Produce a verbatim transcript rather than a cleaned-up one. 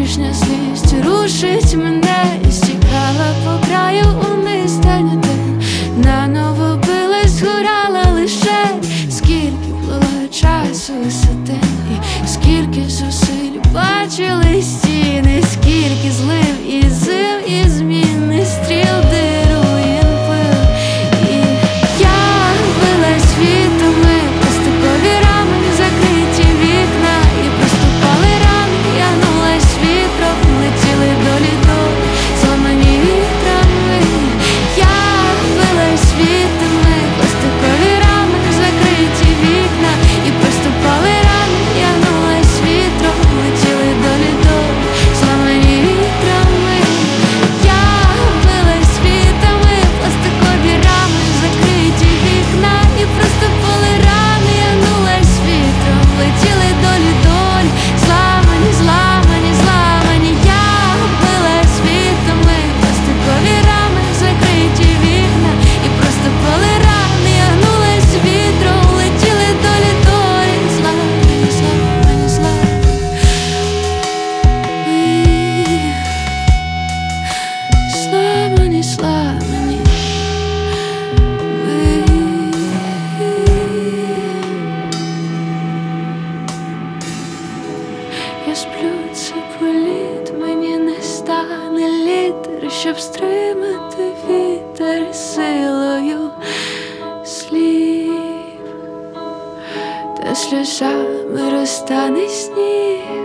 Лишня злість рушить мене, і стікала по краю униз, та не день наново билась, згорала лише. Скільки плило часу висотин, і скільки зусиль бачили стіни, скільки злив і зим, і змінних стріл, де руїн пил. І я билась світами, пластикові рами, закриті вікна, і проступали рани, я гнулась вітром, летіли долі долі, зламані вітрами. Я билась світами, пластикові рами, закриті вікна, і проступали рани, я гнулась вітром, летіли долі долі, зламані вітрами. Я билась світами, пластикові рами, закриті вікна, і проступали рани, я гнулась вітром, летіли долі долі, зламані, зламані, зламані. Я билась світами, пластикові рами, закриті вікна, і проступали рани, я гнулась вітром, летіли долі долі, зламані, зламані, зламані. Зламані, зламані. Я сплю, це політ, мені не стане літер, щоб стримати вітер силою слів, та сльозами розтане сніг.